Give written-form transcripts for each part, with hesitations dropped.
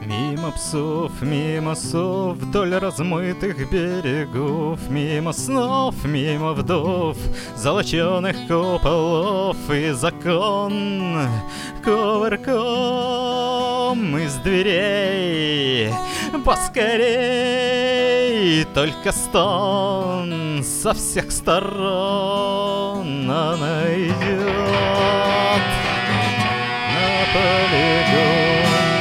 Мимо псов, мимо сов, вдоль размытых берегов, мимо снов, мимо вдов, золоченых куполов, и закон кувырком из дверей. Поскорей, только стон со всех сторон она идет на полигон.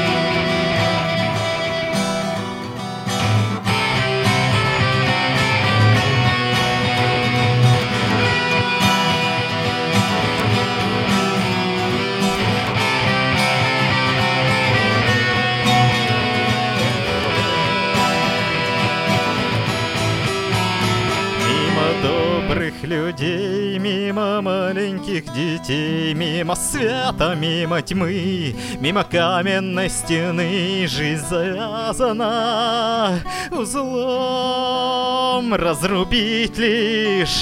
Добрых людей, мимо маленьких детей, мимо света, мимо тьмы, мимо каменной стены. Жизнь завязана узлом, разрубить лишь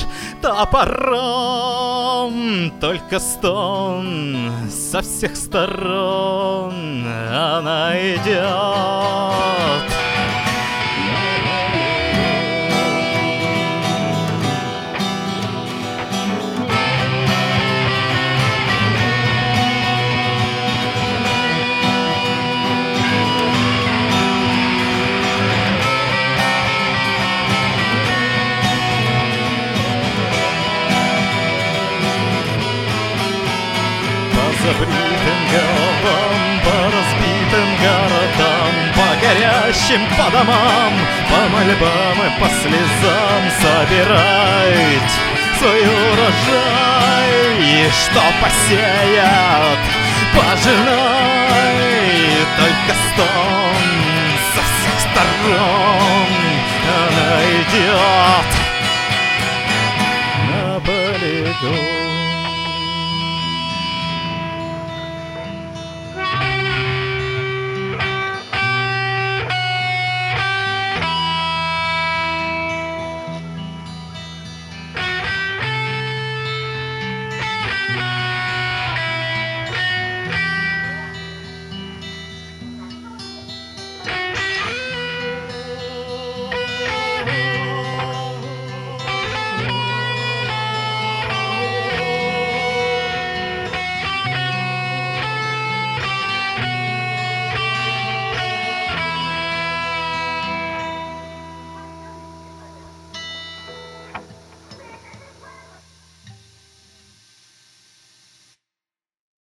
топором. Только стон со всех сторон она идет. Забритым головам, по разбитым городам, по горящим по домам, по мольбам и по слезам собирать свой урожай, что посеят, пожинай. Только стон со всех сторон она идет на полигон.